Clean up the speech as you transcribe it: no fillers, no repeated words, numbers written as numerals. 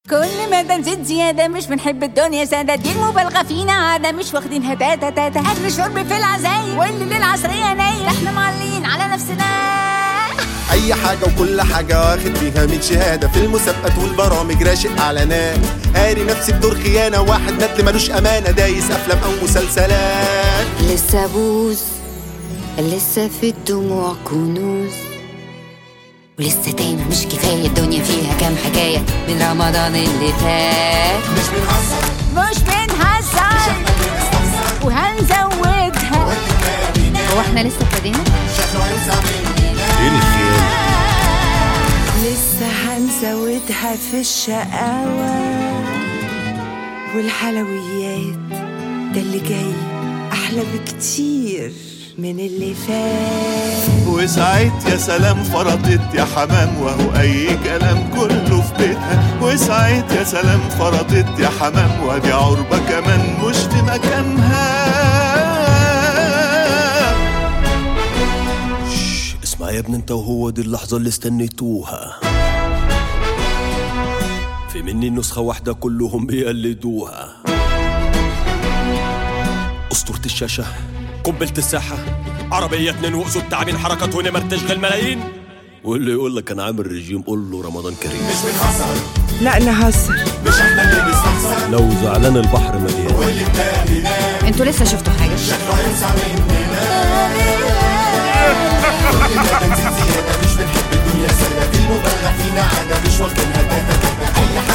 كل ما نزيد زيادة مش بنحب الدنيا سادة، دي المبالغة فينا عادة مش واخدينها تاتا تاتا. أكل شرب في العزايم واللي للعصرية نايم، احنا معلين على نفسنا. أي حاجة وكل حاجة واخد فيها 100 شهادة، في المسابقات والبرامج راشق إعلانات، قاري نفسي بدور خيانة، واحد ندل ملوش أمانة، دايس أفلام أو مسلسلات. لسه بوز، لسه في الدموع كنوز، ولسه تايمة مش كفاية، الدنيا فيها كام حكاية من رمضان اللي فات. مش بنهزر وهنزودها. هو احنا لسه ابتدينا؟ إيه الخيانة؟ لسه هنزودها في الشقاوة والحلويات، ده اللي جاي أحلى بكتير من اللي فات. وساعت يا سلام فرطت يا حمام، وهو أي كلام كله في بيتها. وساعت يا سلام فرطت يا حمام، وادي عربة كمان مش في مكانها. اسمع يا ابني انت وهو، دي اللحظة اللي استنيتوها، في مني نسخة واحدة كلهم بيقلدوها. أسطورة الشاشة، قنبلة الساحة، عربية 2 وأسود تعابين حركات ونمر تشغل ملايين. واللي يقول لك أنا عامل رجيم قول له رمضان كريم. مش بنهزر، لا نهزر، مش احنا اللي بنستخسر، لو زعلان البحر مليان. واللي التاني نام انتوا لسه شفتوا حاجة؟ شكله هينسى مننا. كل ما بنزيد زيادة مش بنحب الدنيا سادة، دي المبالغة فينا عادة مش واخدينها تاتا تاتا. أي حاجة